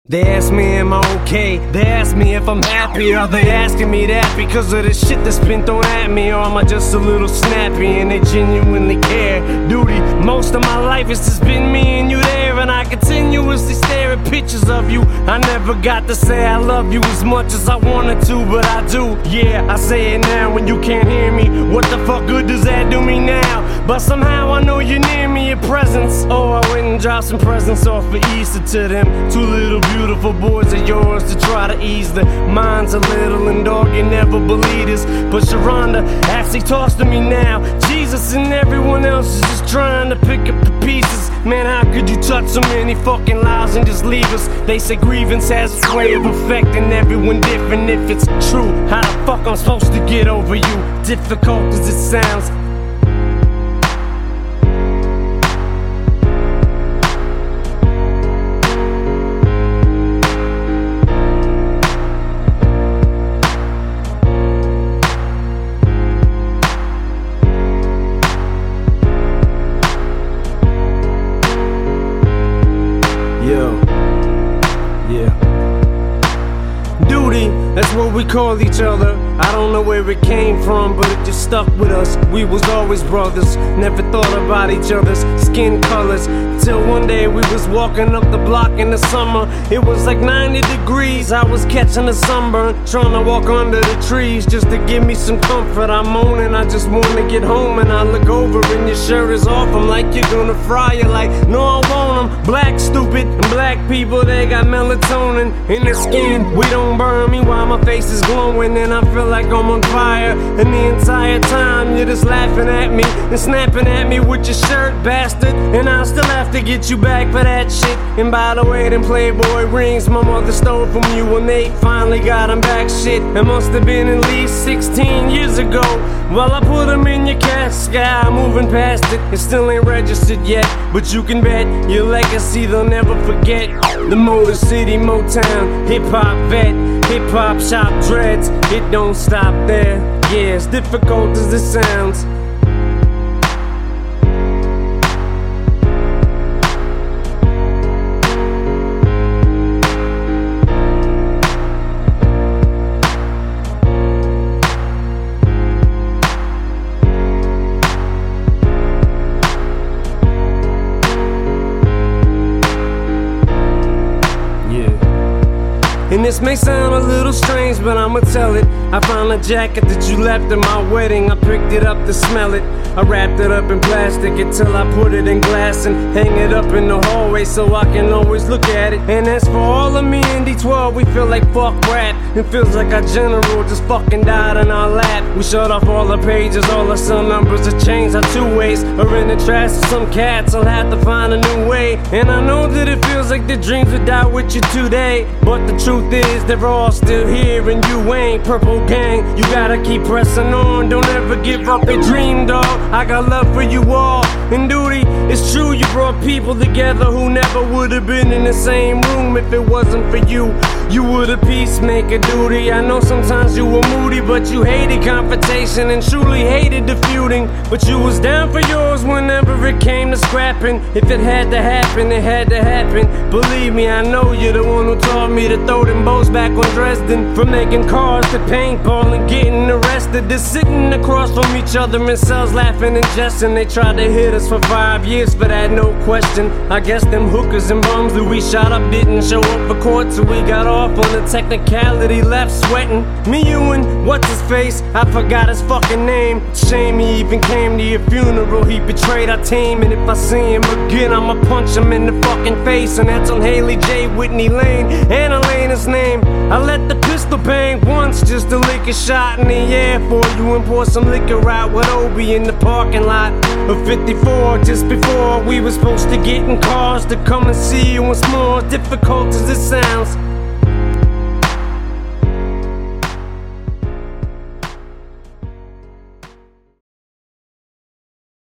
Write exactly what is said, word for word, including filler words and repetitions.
They ask me am I okay, they ask me if I'm happy. Are they asking me that because of the shit that's been thrown at me? Or am I just a little snappy and they genuinely care? Duty, most of my life it's just been me and you there, and I continuously stare at pictures of you. I never got to say I love you as much as I wanted to, but I do. Yeah, I say it now when you can't hear me. What the fuck good does that do me now? But somehow I know you're near me, your presence. Oh, I went and dropped some presents off for Easter to them two little beautiful boys of yours to try to ease the minds a little. And dog, you never believe this, but Sharonda actually talks to me now. Jesus and everyone else is just trying to pick up the pieces. Man, how could you touch so many fucking lives and just leave us? They say grievance has a way of affecting everyone different. If it's true, how the fuck I'm supposed to get over you? Difficult as it sounds. Yo, yeah. Duty, that's what we call each other. I don't know where it came from, but it just stuck with us. We was always brothers, never thought about each other's skin colors. Till one day we was walking up the block in the summer. It was like ninety degrees, I was catching a sunburn, trying to walk under the trees just to give me some comfort. I'm moaning, I just wanna get home, and I look over and your shirt is off. I'm like, you're gonna fry. You're like, no I won't, I'm black, stupid. And black people, they got melatonin in their skin. We don't burn me while my face is glowing, and I feel like I'm on fire. And the entire time you're just laughing at me and snapping at me with your shirt, bastard. And I still have to get you back for that shit. And by the way, them Playboy rings my mother stole from you when they finally got them back. Shit, it must have been at least sixteen years ago. Well, I put them in your casket, I'm moving past it. It still ain't registered yet, but you can bet your legacy they'll never forget. The Motor City Motown, hip-hop vet, hip-hop shop dreads. It don't stop there, yeah, as difficult as it sounds. And this may sound a little strange, but I'ma tell it. I found a jacket that you left at my wedding. I picked it up to smell it. I wrapped it up in plastic until I put it in glass and hang it up in the hallway so I can always look at it. And as for all of me in D twelve, we feel like fuck rap. It feels like our general just fucking died in our lap. We shut off all the pages, all the cell numbers have changed. Our two ways are in the trash, so some cats will have to find a new way. And I know that it feels like the dreams would die with you today, but the truth is they're all still here and you ain't. Purple gang, you gotta keep pressing on. Don't ever give up your dream, dog. I got love for you all. And duty, it's true you brought people together who never would have been in the same room if it wasn't for you. You were the peacemaker, duty. I know sometimes you were moody, but you hated confrontation and truly hated the feuding. But you was down for yours whenever it came to scrapping. If it had to happen, it had to happen. Believe me, I know you're the one who taught me to throw them bows back on Dresden. From making cars to paintball and getting arrested, to sitting across from each other in cells laughing and jesting. They tried to hit us for five years for that, no question. I guess them hookers and bums that we shot up didn't show up for court, so we got off on the technicality, left sweating. Me, you, and what's his face? I forgot his fucking name. Shame he even came to your funeral. He betrayed our team, and if I see him again, I'ma punch him in the fucking face. And that's on Haley J. Whitney Lane, and Elena's name. I let the pistol bang once just to lick a shot in the air for you and pour some liquor out with Obi in the parking lot of fifty-four. Just before we were supposed to get in cars to come and see you once more. Difficult as it sounds.